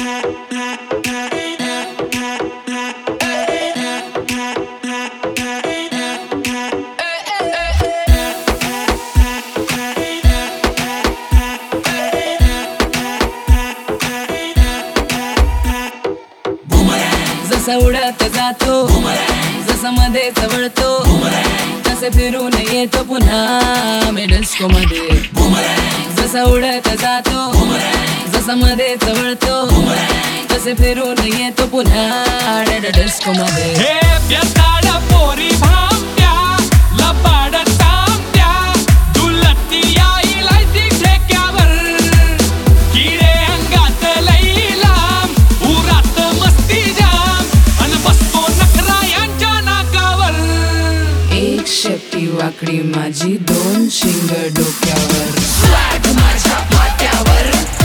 जसा उडत जातो जसा मध्ये चवळतो तसे फिरून येतो पुन्हा मी डिस्को मध्ये. जसा उडत जातो जसा मध्ये चवळतो तसे फिरून येतो पुन्हा डिस्को मध्ये. हे प्यासाड पोरी भामट्या लबाड तामट्या दुलती आई लायती ठेक्यावर किडे अंगात लई लांब उरात मस्ती जाम अन बसतो नखरा यांच्या नाकावर. एक शेपटी वाकडी माझी दोन शिंग डोक्यावर. स्वॅग माझ्या पाट्यावर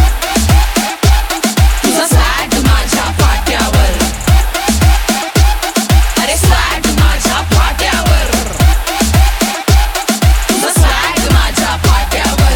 तुझा स्वॅग माझ्या पाट्यावर. अरे स्वॅग माझ्या पाट्यावर तुझा स्वॅग माझ्या पाट्यावर.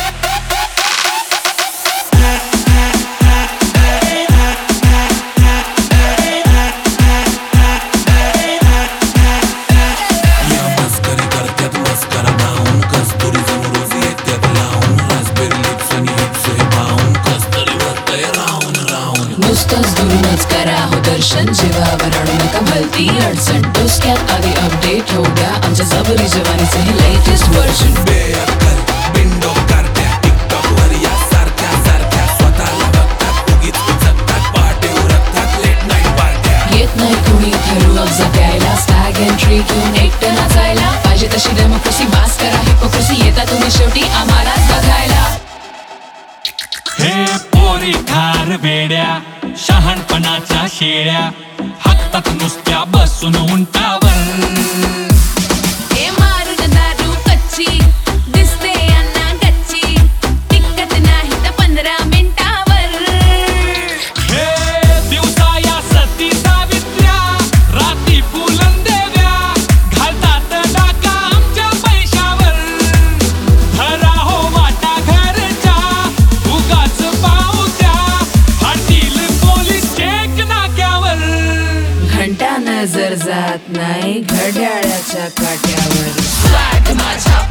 या मस्करी करत्यात मस्करा लावून कस्तुरी जमरोज येत्यात लावून रास्पबेरी लिप्स आणि हिप्स हे पाहून कस्तुरी होतंय राहून राहून. नुसतंच दुरूनच करा हो दर्शन जीवावर आणू नका भलती अडचण. डोसक्यात आधी अपडेट होऊ द्या आमच्या जबरी जवानीचे हे लेटेस्ट व्हर्जन. बेअक्कल बिंडो करत्या टिकटॉक वर या सारख्या सारख्या स्वतःला बघतात उगीच उचकतात पाटे उरकतात लेट नाईट पार्ट्या. येत नाही कुणी ठरू अब्जा प्यायला स्टॅग एंट्री घेऊन एकटं नाचायला. पाहिजे तशी डेमोक्रेसी बास करा हिपोक्रेसी येता तुम्ही शेवटी आम्हालाच बघायला. हे पोरी ठार बेड्या शहाणपणाच्या शेळ्या हातात नुसत्या बसून उंटावर. हे मारून दारू कच्ची दिसते यांना गच्ची टिकत नाही तर 15 मिनिटावर. हे दिवसा या सती सावित्र्या रात्री फुलन देव्या घालतात डाका आमच्या पैशावर. धरा हो वाटा घरच्या उगाच पावत्या फाडतील पोलीस चेक नाक्यावर. घंटा नजर जात नाही घड्याळाच्या काट्यावर. स्वॅग माझ्या